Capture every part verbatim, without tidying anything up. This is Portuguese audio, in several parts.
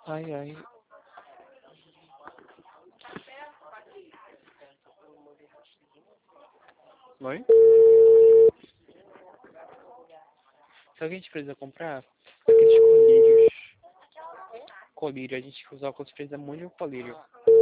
Ai, ai. Oi? Sabe o que a gente precisa comprar? Aqueles colírios. Colírio, a gente usa óculos precisa muito de um colírio.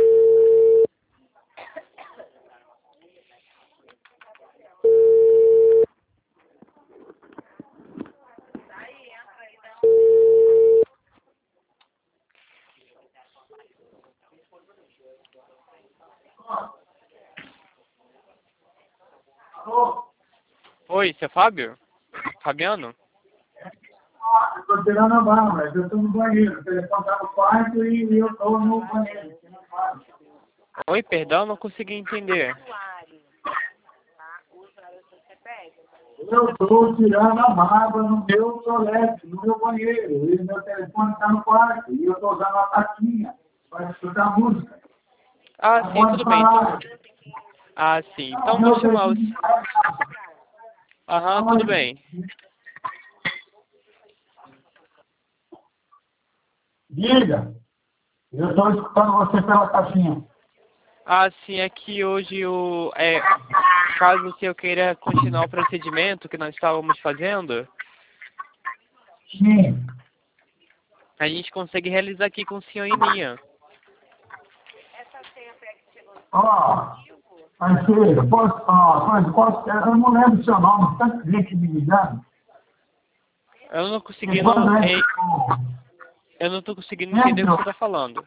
Oi, você é Fábio? Fabiano? Eu tô tirando a barra, mas eu tô no banheiro. O telefone tá no quarto e eu tô no banheiro. Oi, perdão, não consegui entender. Eu tô tirando a barba no meu toalete, no meu banheiro. E meu telefone tá no quarto. E eu tô usando a taquinha para escutar música. Ah, sim, Pode tudo bem. falar. Então... Ah, sim. Então Meu vou chamar os... telefone Aham, tudo bem. Diga. Eu tô escutando você pela caixinha. Ah, sim, é que hoje o... É, caso o senhor queira continuar o procedimento que nós estávamos fazendo, Sim. a gente consegue realizar aqui com o senhor em linha. Ó, parceiro, posso falar uma coisa? Posso, eu não lembro o seu nome, tanto gente me ligando. Eu não E conseguindo... quando é eh, que Eu não tô conseguindo entender o que entro, você tá falando.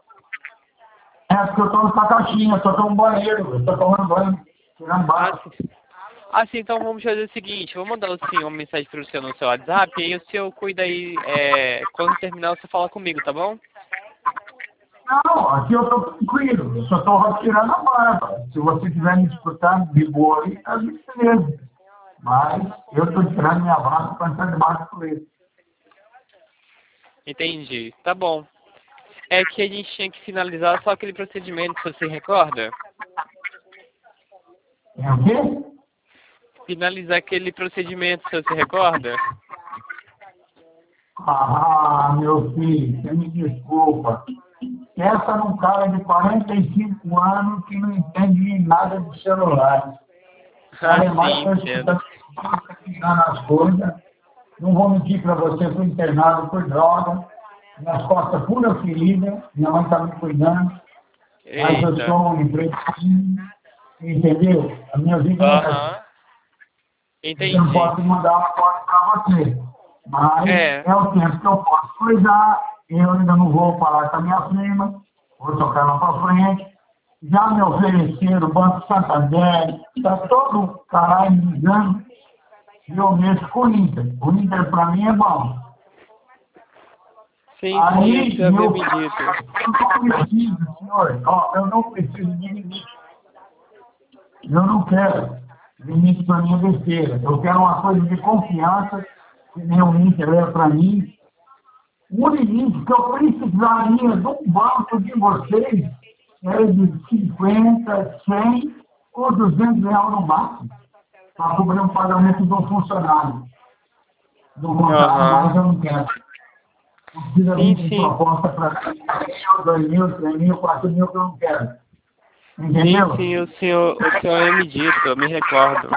é porque eu tô na caixinha, eu tô tomando banheiro, eu tô tomando banho, tirando Ah, barro. sim. Ah, sim, então vamos fazer o seguinte, vou mandar assim uma mensagem para o senhor no seu WhatsApp, e aí o senhor cuida aí, é, quando terminar você fala comigo, tá bom? Não, aqui eu tô tranquilo, eu só tô tirando a barba. Se você quiser me escutar de boa aí, tá beleza. Mas eu tô tirando minha barba pra entrar debaixo do leite. Entendi, tá bom. É que a gente tinha que finalizar só aquele procedimento, você se recorda? É o quê? Finalizar aquele procedimento, você se recorda? Ah, meu filho, você me desculpa. Essa é um cara de quarenta e cinco anos que não entende nada de celular. O Ah, cara é mais sim, para entendo. escutar pisar nas coisas. Não vou mentir para você, fui internado por droga. Minhas costas pura ferida, minha mãe está me cuidando. Mas eu Eita. sou um empresário, entendeu? A minha vida é essa. Aham. Eu não Entendi. posso mandar uma foto para você. Mas É. é o tempo que eu posso cuidar. Eu ainda não vou falar com a minha prima. Vou tocar lá para frente. Já me ofereceram o Banco Santander. Está todo caralho me ligando. E eu mexo com o Inter. O Inter para mim é bom. Sim, sim, o Aí, senhor havia meu me dito. eu não preciso, senhor. Ó, eu não preciso de limite. Eu não quero limite para minha besteira. Eu quero uma coisa de confiança, que nem o Inter é para mim. O limite que eu precisaria de um banco de vocês é de cinquenta, cem ou duzentos reais no máximo, para cobrir um pagamento do funcionário. Do contrário, Aham. mais eu não quero. Não precisa Sim, vir com sim. proposta para mil, dois mil, três mil, quatro mil que eu não quero. Sim, Entendeu? sim, o senhor, o senhor havia me dito, eu me recordo.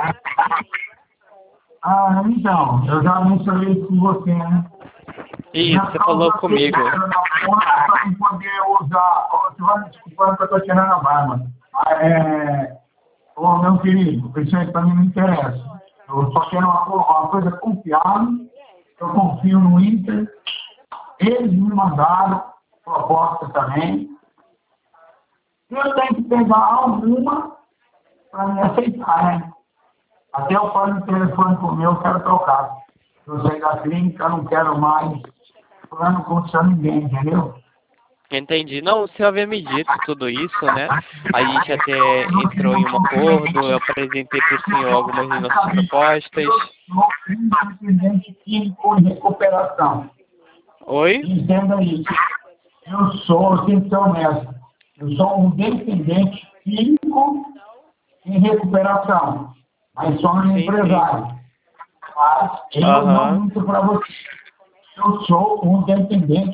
Ah, então, eu já mencionei isso com você, né? Isso, Já você falou causou comigo. na porta para não poder usar. Você vai me desculpar que eu estou tirando a barba. Ah, é... Ô, meu querido, isso aí para mim não interessa. Eu só quero uma, co- uma coisa confiável. Eu confio no Inter. Eles me mandaram proposta também. Eu tenho que pegar alguma para me aceitar, né? Até eu falo no telefone com o meu, eu quero trocar. Eu saí da clínica, eu não quero mais plano com ninguém, entendeu? Entendi. Não, o senhor havia me dito tudo isso, né? A gente até entrou em um acordo, eu apresentei para o senhor algumas de nossas propostas. Eu sou independente químico em recuperação. Oi? Entenda isso. Eu sou, eu tenho que ser honesto, eu sou um dependente químico em recuperação. Mas sou um Sim, sim. empresário. Mas eu não Aham. minto para você. Eu sou um dependente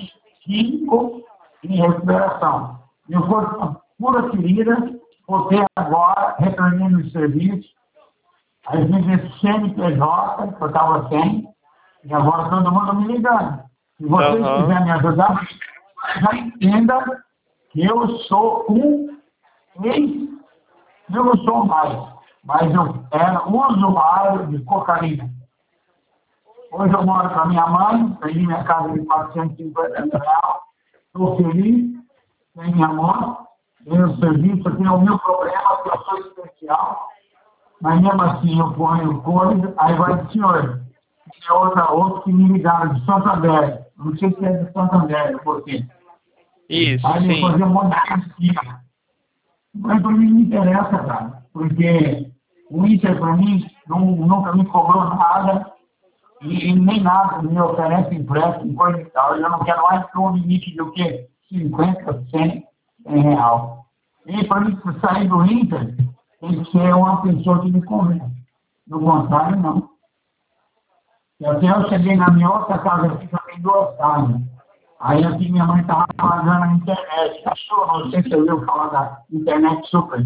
químico em recuperação. Eu fui uma pura ferida, voltei agora, retornei no serviço, aí vim esse C N P J, que eu estava sem, e agora todo mundo me ligando. Se vocês Aham. quiserem me ajudar, já entenda que eu sou um ex, eu não sou mais, mas eu era usuário de cocaína. Hoje eu moro com a minha mãe, tenho minha casa de quatrocentos e cinquenta reais, estou feliz, tenho minha mãe, tenho serviço, tenho o meu problema, que eu sou especial, mas mesmo assim eu ponho coisa, aí vai de senhor. Tem outra, outro que me ligaram de Santander, não sei se é de Santander, por quê. Isso, Aí eu sim. fazia um monte de pesquisa. Mas para mim não interessa, cara, porque o Inter para mim não, nunca me cobrou nada, e, e nem nada me oferece empréstimo, coisa e tal. Eu não quero mais que um limite de o quê? cinquenta, cem, cem real. E para mim sair do Inter, tem que ser uma pessoa que me convence. Do contrário, não. E até eu cheguei na minha outra casa, aqui também duas casas. Aí aqui minha mãe estava pagando a internet. Achou, não sei se você ouviu falar da internet super.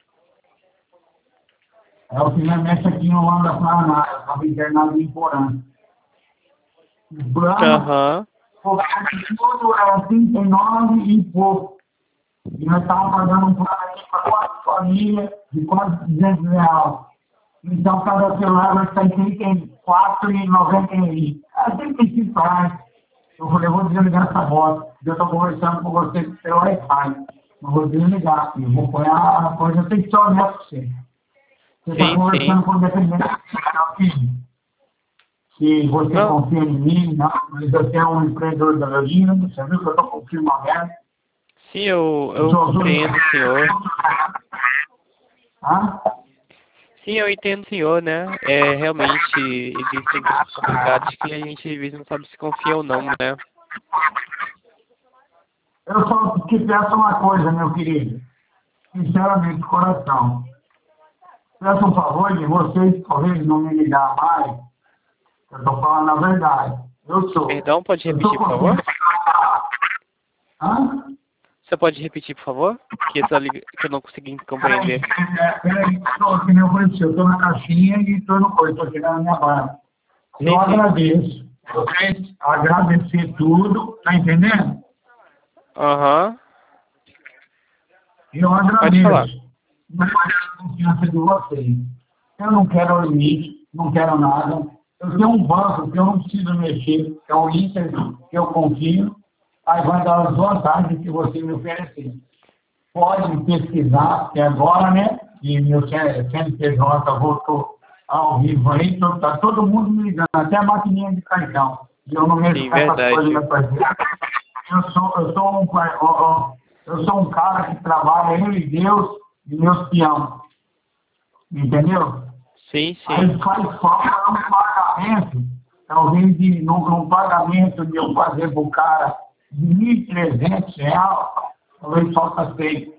É o que minha mãe aqui em Holanda Paraná, eu estava internado em Porã. O plano, Aham. o tudo era trinta e nove e pouco. E nós estávamos pagando um plano aqui para quatro famílias de quase duzentos reais. Então cada celular vai estar em trinta e quatro reais e noventa centavos. Ah, trinta e cinco reais. Eu falei, eu vou desligar essa bosta. Eu estou conversando com você pelo Wi-Fi. Não vou desligar. Eu vou pôr a coisa, tem que ser honesto com você. Você está Sim, conversando sim. com o dependente filho. Se você Não. confia em mim, não, mas eu tenho um empreendedor da galinha, você viu que eu estou com o filme aberto. Sim, eu, Eu eu sou azul. compreendo o senhor. Hã? Sim, eu entendo o senhor, né? É, realmente, existem coisas complicadas que a gente às vezes não sabe se confia ou não, né? Eu só te peço uma coisa, meu querido. Sinceramente, de coração. Peço um favor de vocês, talvez não me ligar mais. Eu estou falando a verdade. Eu sou. Perdão, pode Eu repetir, estou por favor? Hã? Você pode repetir, por favor? Que, essa, lig- que eu não consegui compreender. Peraí, peraí, estou, que nem eu falei pra você, eu estou na caixinha e estou no coisa, estou chegando na minha barra. Sim, Eu sim. agradeço. Vocês agradecer tudo, tá entendendo? Aham. Eu Pode falar. agradeço. Mas a confiança de vocês. Eu não quero limite, não quero nada. Eu tenho um banco que eu não preciso mexer, que é o Inter, que eu confio. Aí vai dar as vantagens que você me oferecer. Pode me pesquisar, porque agora, né? E meu C N P J voltou ao vivo aí, então tá todo mundo me ligando, até a maquininha de cartão. E eu não mexo Sim, com essas verdade. coisas, meu parceiro. Eu sou, eu sou um, pai- ó, ó, eu sou um cara que trabalha, eu e Deus, e meus peão. Entendeu? Sim, Aí sim. faz falta um pagamento, talvez de, num, num pagamento de eu fazer pro cara de mil e trezentos reais, talvez falta seis.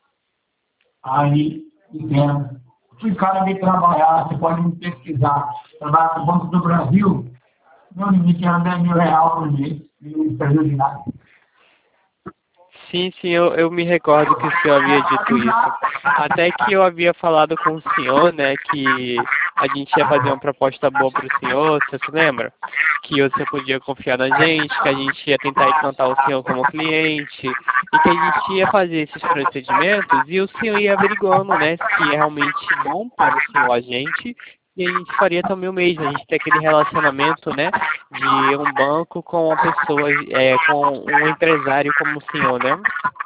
Aí, entendo. Se o cara me trabalhar, você pode me pesquisar. Trabalhar no Banco do Brasil, meu limite era dez mil reais por mês, e não serviu de nada. Sim, sim, eu, eu me recordo que o senhor havia dito isso. Até que eu havia falado com o senhor, né, que a gente ia fazer uma proposta boa para o senhor, você se lembra? Que o senhor podia confiar na gente, que a gente ia tentar implantar o senhor como cliente, e que a gente ia fazer esses procedimentos, e o senhor ia averiguando, né, se é realmente bom para o senhor a gente, e a gente faria também o mesmo, a gente tem aquele relacionamento, né, de um banco com uma pessoa, é, com um empresário como o senhor, né?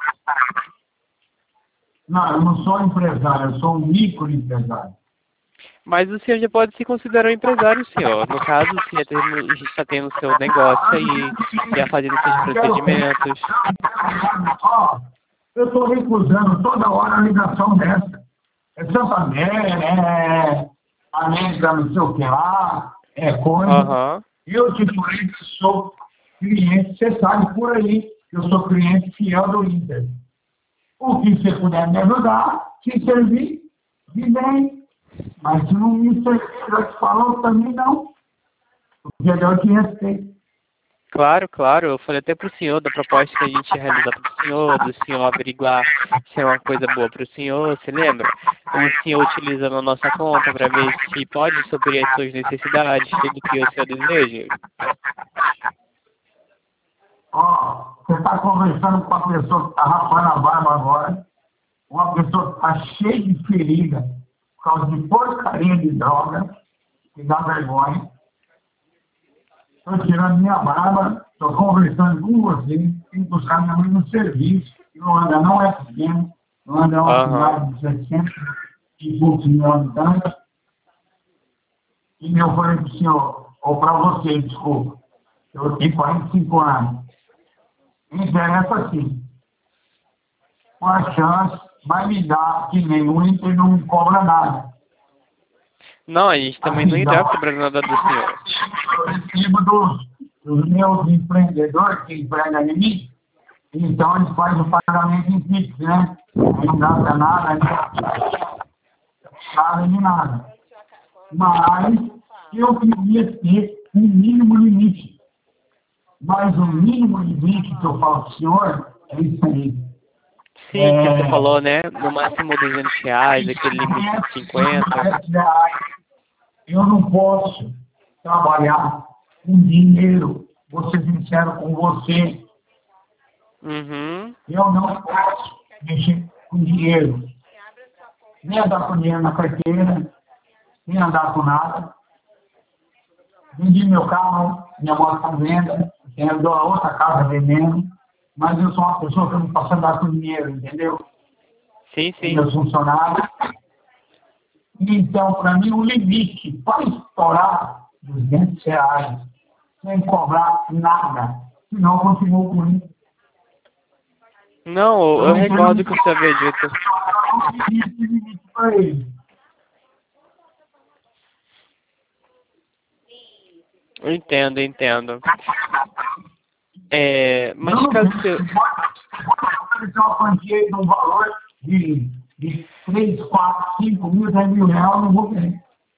Não, eu não sou empresário, eu sou um microempresário. Mas o senhor já pode se considerar um empresário, senhor. No caso, o senhor tem- já está tendo o seu negócio aí, já fazendo seus procedimentos. Ó, eu estou recusando toda hora a ligação dessa. É Santander, é América, não sei o que lá, é coisa. Aham. Eu, tipo, sou cliente, você sabe por aí, que eu sou cliente fiel do Inter. O que você puder me ajudar, se servir, de bem. Mas se não me servir, eu te falo também não. Porque eu te respeito. Claro, claro. Eu falei até pro senhor da proposta que a gente ia realizar pro senhor, do senhor averiguar se é uma coisa boa pro senhor, você lembra? O senhor utilizando a nossa conta para ver se pode suprir as suas necessidades, tudo que o senhor deseja. Ó, você está conversando com uma pessoa que está rapando a barba agora, uma pessoa que está cheia de ferida por causa de porcaria de droga, que dá vergonha. Estou tirando minha barba, estou conversando com você, tenho que buscar minha mãe no serviço. Luanda não é pequeno, Luanda é uma Uhum. cidade de setecentos e poucos mil habitantes. E eu falei para o senhor, ou para você, desculpa, eu tenho quarenta e cinco anos. Me interessa assim. Uma chance, mas me dá que nenhum Inter não me cobra nada. Não, a gente também não irá cobrar nada do senhor. Eu recebo dos, dos meus empreendedores que empregam em mim, então eles fazem o pagamento em Pix, né? Aí não gasta nada, nada de nada. Mas eu queria ter um mínimo limite. Mas o mínimo limite que eu falo para o senhor é isso aí. Sim, que você falou, né? No máximo duzentos reais, aquele limite de cinquenta. Eu não posso trabalhar com dinheiro. Vou ser sincero com você. Uhum. Eu não posso mexer com dinheiro. Nem andar com dinheiro na carteira, nem andar com nada. Vendi meu carro, minha moto está à venda, eu dou a outra casa vendendo, mas eu sou uma pessoa que não posso andar com dinheiro, entendeu? Sim, sim. Meus funcionários. Então, para mim, o limite para estourar duzentos reais, sem cobrar nada, senão eu continuo com isso. Não, eu recordo que você havia dito. Limite para ele. Eu entendo, entendo. É, mas Não, caso você... Pode ser uma quantia de um valor de, de três, quatro, cinco mil, dez mil reais, eu não vou querer.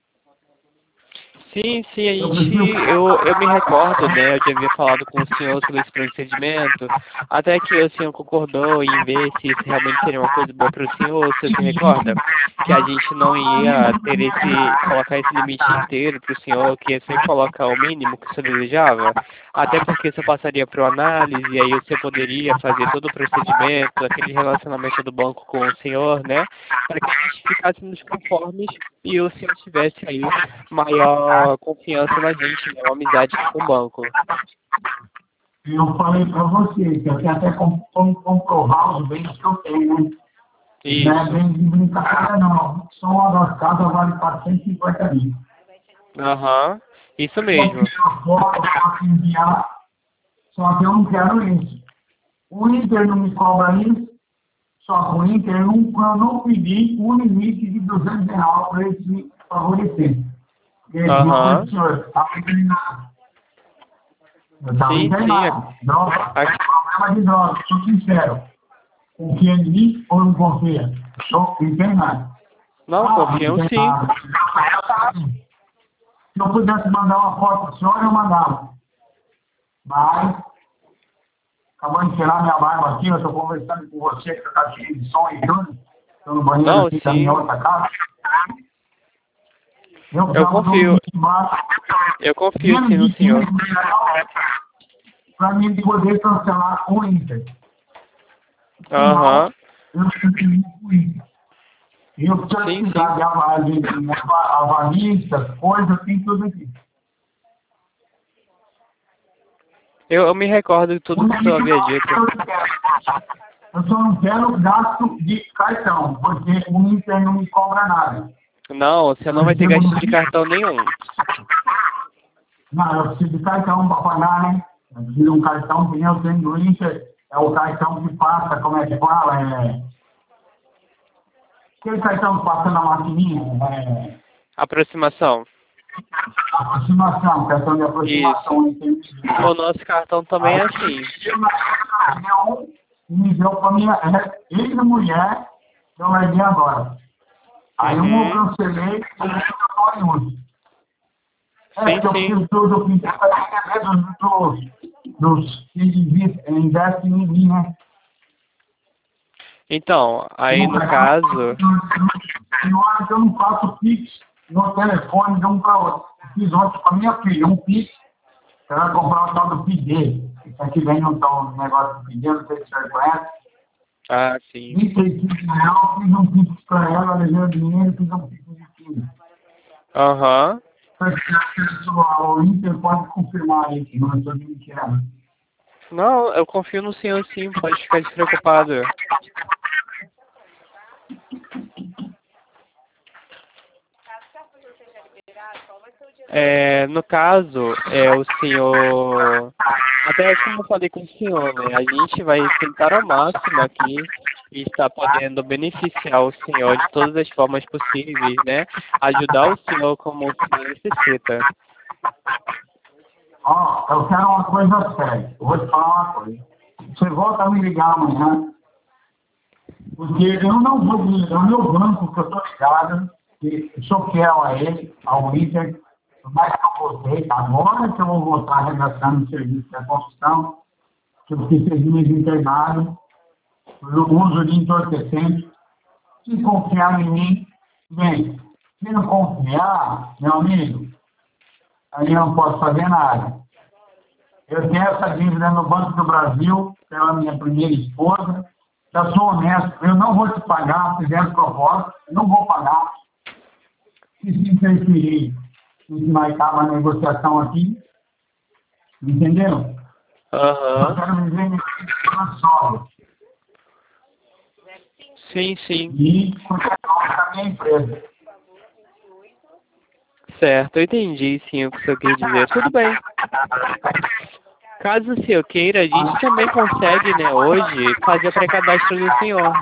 Sim, sim, a gente, eu, eu me recordo, né, eu já havia falado com o senhor sobre esse procedimento, até que o senhor concordou em ver se isso realmente seria uma coisa boa para o senhor, o senhor se recorda? Que a gente não ia ter esse, colocar esse limite inteiro para o senhor, que ia ser colocar o mínimo que o senhor desejava, até porque isso passaria para análise, e aí você poderia fazer todo o procedimento, aquele relacionamento do banco com o senhor, né, para que a gente ficasse nos conformes e o senhor tivesse aí maior confiança na gente, né? Uma amizade com o banco. Eu falei para você que eu tenho até como, como comprovar os bens que eu tenho, né? Isso. Não é bem de brincadeira, não. Só uma das casas vale quatrocentos e cinquenta mil. Aham, uhum. Isso mesmo. Eu posso enviar, só que eu não quero isso. O Inter não me cobra isso, só que o Inter eu não, eu não pedi um limite de duzentos reais para ele se favorecer. Aham. Sim, sim. Droga, Aqui... problema de droga, sou sincero. Confia em mim ou não confia? Sou internado. Não, Ah, confiam sim. Se eu pudesse mandar uma foto para o senhor, eu mandava. Mas, acabou de tirar minha barba aqui, eu estou conversando com você, que está cheio de som e tudo. Estou no banheiro Não, aqui sim. da minha outra casa. Eu, eu confio. Eu confio sim no senhor. Para mim poder cancelar o Inter. Aham. Eu confio o Inter. Eu preciso Sim, precisar sim. de avalistas, avalistas, coisas, tem tudo aqui. Eu, eu me recordo de tudo que o senhor havia dito. Eu só não quero gasto de cartão, porque o Inter não me cobra nada. Não, você não vai ter gasto de cartão nenhum. Não, eu preciso de cartão para pagar, né? Eu preciso de um cartão que nem eu tenho do Inter, é o cartão que passa, como é que fala? É... Aquele cartão que passa na maquininha? É... Aproximação. Aproximação, cartão de aproximação. Isso. O nosso cartão também é assim. Me deu para minha ex-mulher, que eu larguei agora. Aí Uhum. um eu cancelei e eu não uso. É Sim, que eu sim. fiz tudo, eu fiz tudo, dos que investem investem em mim, né? Então, aí no caso... Eu acho que eu não faço Pix no telefone de um para outro. Fiz ontem com a minha filha, um Pix, para ela comprar o tal do P D. Isso aqui vem um tal negócio do P D, não sei se você conhece. Ah, sim. vinte e seis reais, fiz um Pix para ela, levei o dinheiro e fiz um Pix de quinze. Aham. O Inter pode confirmar isso, não estou mentindo. Não, eu confio no senhor sim, pode ficar despreocupado. É, no caso, é o senhor, até como eu falei com o senhor, né, a gente vai tentar ao máximo aqui e está podendo beneficiar o senhor de todas as formas possíveis, né, ajudar o senhor como o senhor necessita. Ó, eu quero uma coisa séria, eu vou te falar uma coisa. Você volta a me ligar amanhã, porque eu não vou desligar o meu banco, que eu estou ligado, que eu sou fiel a ele, ao Inter, mas que eu voltei, agora que eu vou voltar arregaçando o serviço da construção, que eu fiquei seis meses internado, eu uso de entorpecente. Se confiar em mim, bem, se não confiar, meu amigo, aí eu não posso fazer nada. Eu tenho essa dívida no Banco do Brasil, pela minha primeira esposa. Eu sou honesto, eu não vou te pagar, fizendo proposta, eu não vou pagar. Se se interferir, se marcar uma negociação aqui, entendeu? Aham. Eu quero viver minha sobra. Sim, sim. E continuar com a minha empresa. Certo, eu entendi sim o que o senhor quer dizer. Tudo bem. Caso o senhor queira, a gente também consegue, né, hoje, fazer o pré-cadastro do senhor.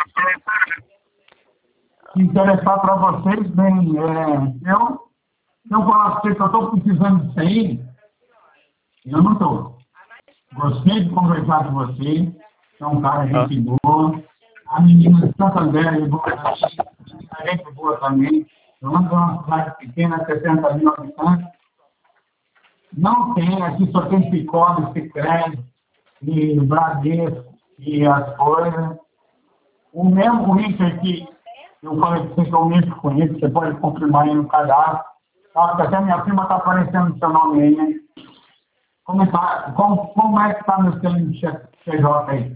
Se interessar para vocês, bem, é, eu, eu falar para vocês que eu estou precisando disso aí, eu não estou. Gostei de conversar com você, é um cara Ah. gente boa, a menina de Santander é boa, a gente boa também. Eu ando numa cidade pequena, sessenta mil habitantes. Não tem, aqui só tem Cicobi, Sicredi, e Bradesco, e as coisas. O mesmo Inter que eu falei que você que eu mesmo conheço, você pode confirmar aí no cadastro. Acho que até minha prima está aparecendo no seu nome aí, né? Como, tá, como, como é que está meu C N P J aí?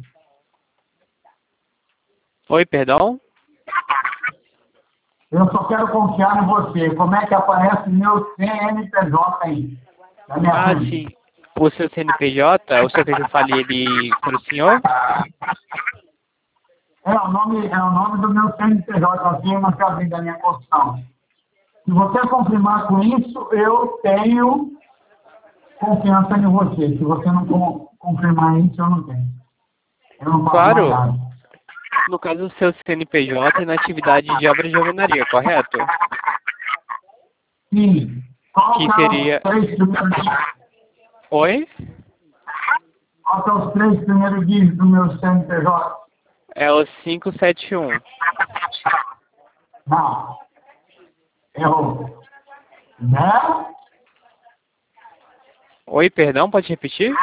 Oi, perdão? Eu só quero confiar em você. Como é que aparece meu C N P J aí? Da minha Ah, prima? sim. O seu C N P J, o senhor quer que eu fale ele para o senhor? É o nome, é o nome do meu C N P J, a firma que eu abri da minha construção. Se você confirmar com isso, eu tenho confiança em você. Se você não com- confirmar isso, eu não tenho. Eu não faço mais Claro. nada. No caso, o seu C N P J é na atividade de obra de alvenaria, correto? Sim. Qual Que que é seria... os três primeiros, Oi? qual que é os três primeiros dígitos do meu C N P J? É o cinco sete um. Não. Errou. Né? Oi, perdão, pode repetir?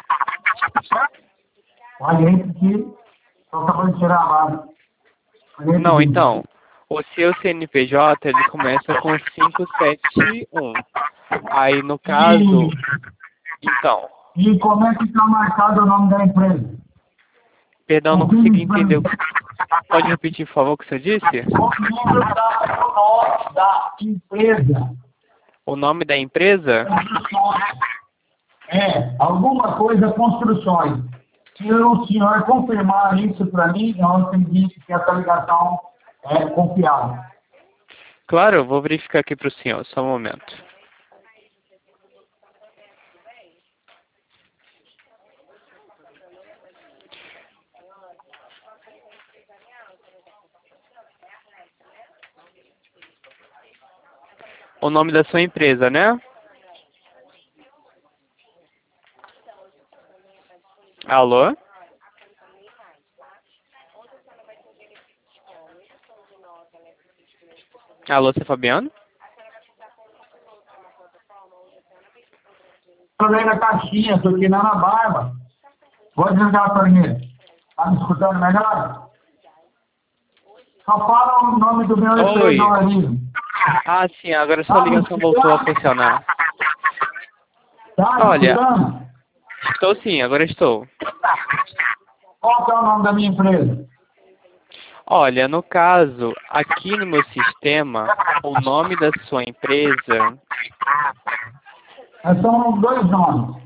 Olha aí que estou acabando de tirar a base. Olha aí, Não, Pedrinho. então, o seu C N P J, ele começa com cinco sete um. Aí, no caso, então, E, e como é que está marcado o nome da empresa? perdão, não Confirme consegui isso para entender. mim. o que- Pode repetir, por favor, o que você disse? Confirme o nome da empresa. O nome da empresa? É, alguma coisa construções. Se o senhor confirmar isso para mim, eu acredito que essa ligação é confiável. Claro, eu vou verificar aqui para o senhor, só um momento. O nome da sua empresa, né? Alô? Alô, seu Fabiano? falei na caixinha, estou aqui na barba. Vou desligar a torneira. Está me escutando melhor? Só fala o nome do meu empreendedorismo. Ah, sim, agora sua ligação voltou a funcionar. Tá Olha, escutando? estou sim, agora estou. Qual que é o nome da minha empresa? Olha, no caso, aqui no meu sistema, o nome da sua empresa São dois nomes.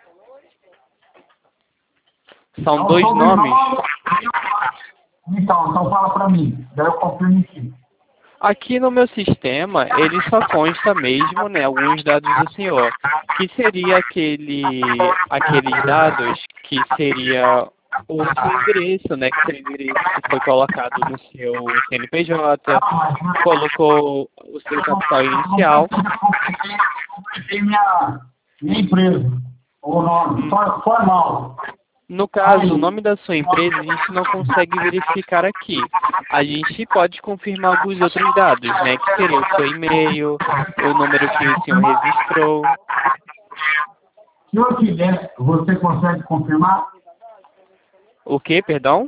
são É o dois nomes. sobrenome. Então, então fala para mim. Daí eu confirmo aqui. Aqui no meu sistema, ele só consta mesmo, né, alguns dados do senhor, que seria aquele, aqueles dados que seria o seu endereço, né, que seria o endereço que foi colocado no seu C N P J, colocou o seu capital inicial. Tem minha, minha empresa, o nome, for- formal. No caso, o nome da sua empresa a gente não consegue verificar aqui. A gente pode confirmar alguns outros dados, né? Que seria o seu e-mail, o número que o senhor registrou. Se eu tiver, você consegue confirmar? O que, perdão?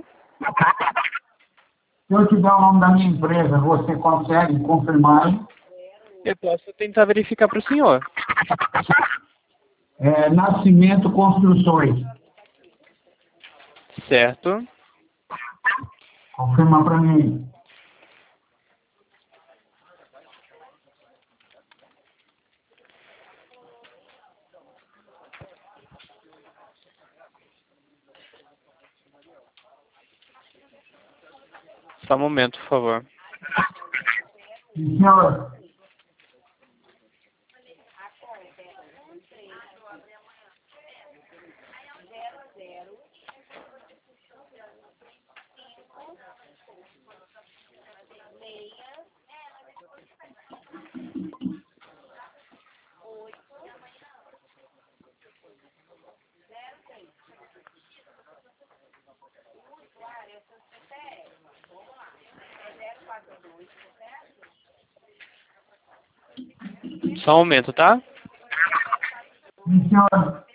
Se eu tiver o nome da minha empresa, você consegue confirmar? Hein? Eu posso tentar verificar para o senhor. É, Nascimento Construções. Certo. Confirma para mim. Só um momento, por favor. Sim, senhor. Só um momento, tá? Sim, senhor.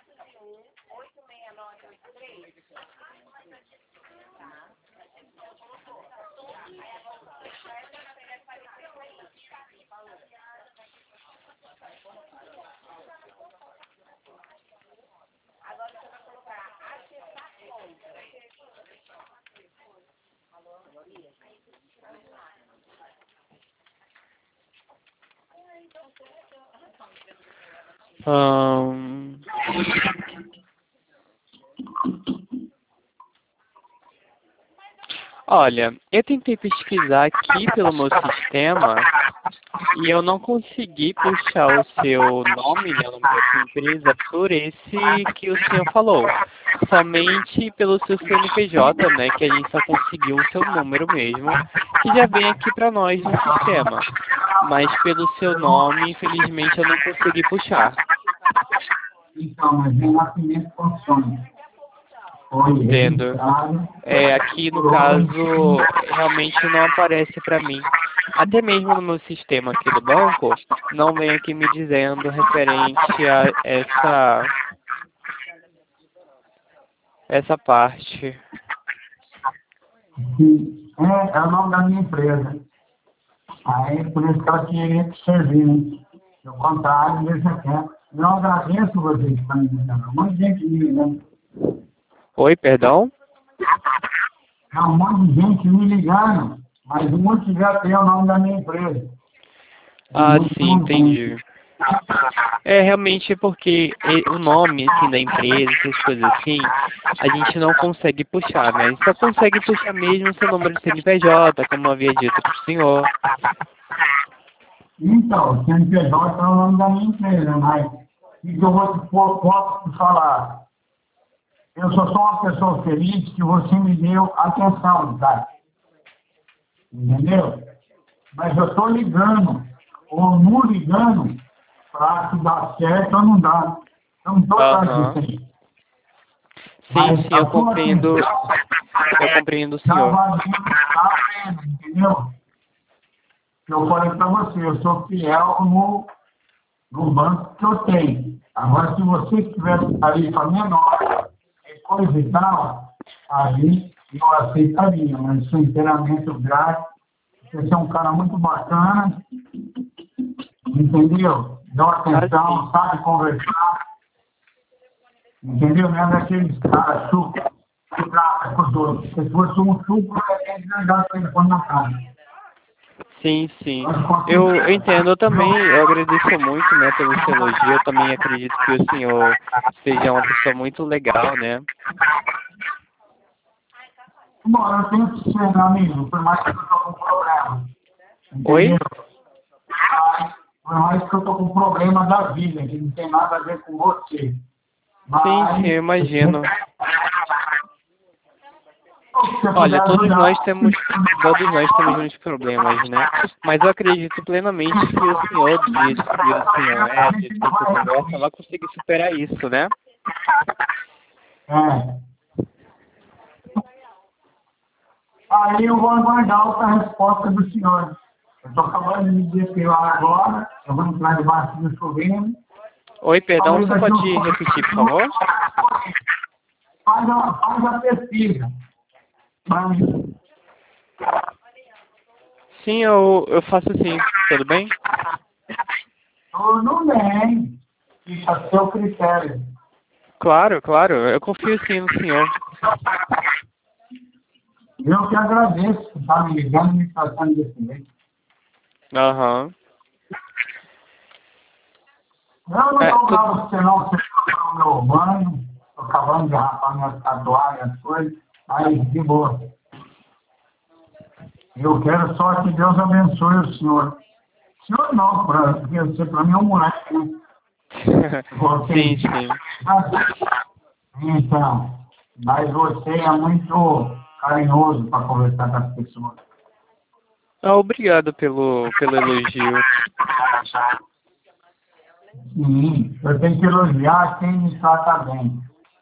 Ahn, Olha, eu tentei pesquisar aqui pelo meu sistema e eu não consegui puxar o seu nome, né, o nome da sua empresa, por esse que o senhor falou. Somente pelo seu C N P J, né, que a gente só conseguiu o seu número mesmo, que já vem aqui para nós no sistema. Mas pelo seu nome, infelizmente, eu não consegui puxar. Então, mas é Nascimento Construções. Foi Entendo. registrado. É, aqui no caso, realmente não aparece para mim. Até mesmo no meu sistema aqui do banco, não vem aqui me dizendo referente a essa, essa parte. Sim. É, é o nome da minha empresa. Aí, por isso que ela queria te servir, né? Do contrário, deixa quieto. Eu agradeço vocês que estão me ligando. Um monte de gente me ligando. Oi, perdão? É um monte de gente me ligando, mas um monte já tem o nome da minha empresa. Ah, sim, entendi. É, realmente porque e- o nome, assim, da empresa, essas coisas assim, a gente não consegue puxar, né? A gente só consegue puxar mesmo o seu número de C N P J, como eu havia dito para o senhor. Então, C N P J é o nome da minha empresa, mas o que eu vou te, po- posso te falar? Eu só sou uma pessoa feliz que você me deu atenção, tá? Entendeu? Mas eu estou ligando, ou não ligando, para se dar certo ou não dá. Eu não estou atrás Aham. disso aí. Sim, Mas sim, eu a sua compreendo, atenção eu compreendo o tá senhor. valendo a pena, entendeu? Eu falei para você, eu sou fiel no, no banco que eu tenho. Agora, se você tivesse tarifa menor, e coisa e tal, aí eu aceitaria, mas sou inteiramente grátis. Você é um cara muito bacana, entendeu? Dá atenção, sabe conversar, entendeu? Não é daqueles caras chucros que trata com os outros. Se fosse um chucro, é que não dá o telefone na cara. Sim, sim. Eu, eu entendo, eu também, eu agradeço muito, né, pelo seu elogio. Eu também acredito que o senhor seja uma pessoa muito legal, né? Bom, eu tenho que ser, meu amigo, por mais que eu estou com problema. Oi? Entendeu? Por mais que eu estou com problema da vida, que não tem nada a ver com você. Mas, sim, sim, eu imagino. Se Olha, todos ajudar, nós temos, todos nós temos muitos problemas, né? Mas eu acredito plenamente que o senhor, do jeito que o senhor é, do jeito que você conversa, vai conseguir superar isso, né? É. Aí eu vou aguardar outra resposta do senhor. Eu estou acabando de me depilar agora, eu vou entrar debaixo do chuveiro. Oi, perdão, você pode repetir, por favor? Faz a, faz a pesquisa. Mas, Sim, eu, eu faço sim, tudo bem? tudo bem. Fica a seu critério. Claro, claro, eu confio sim no senhor. Eu que agradeço por estar me ligando e me tratando desse jeito. Aham. Eu não É, estou tudo... bravo com você não, você está no meu banho, estou acabando de rapar minhas tatuagens, as coisas, aí de boa. Eu quero só que Deus abençoe o senhor. O senhor não, pra, porque você para mim é um moleque, né? Você... sim, sim. Então, mas você é muito carinhoso para conversar com as pessoas. Ah, obrigado pelo, pelo elogio. Sim, eu tenho que elogiar quem me trata bem.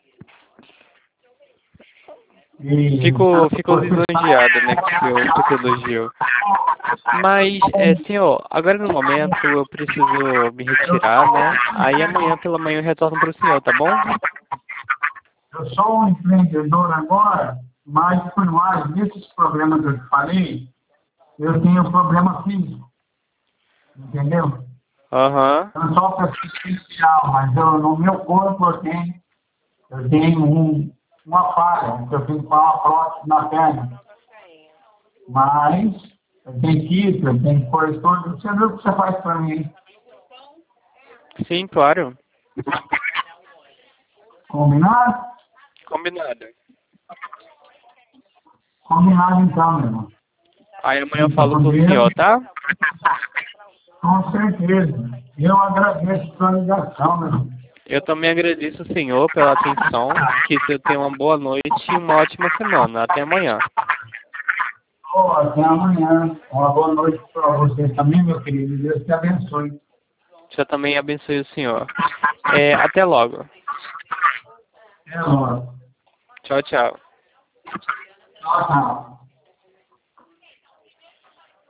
E Fico, fico você lisonjeado, né, com o seu, com o seu elogio. Mas, é, senhor, agora no momento eu preciso me retirar, né? Aí amanhã pela manhã eu retorno para o senhor, tá bom? Eu sou um empreendedor agora, mas por mais desses problemas que eu te falei, eu tenho problema físico. Entendeu? Aham. Eu não sou uma pessoa especial, mas eu, no meu corpo eu tenho, eu tenho um, uma falha, eu tenho que pôr uma prótese na perna. Mas eu tenho kit, eu tenho coisa toda. Você viu o que você faz para mim? Sim, claro. Combinado? Combinado. Combinado então, meu irmão. Aí amanhã eu Fica falo com com o Deus. senhor, tá? Com certeza. Eu agradeço a sua ligação, meu irmão. Eu também agradeço o senhor pela atenção, que o senhor tenha uma boa noite e uma ótima semana. Até amanhã. Oh, até amanhã. Uma boa noite para você também, meu querido. Deus te abençoe. Deus também abençoe o senhor. É, até logo. Até logo. Tchau, tchau. Tchau, tchau.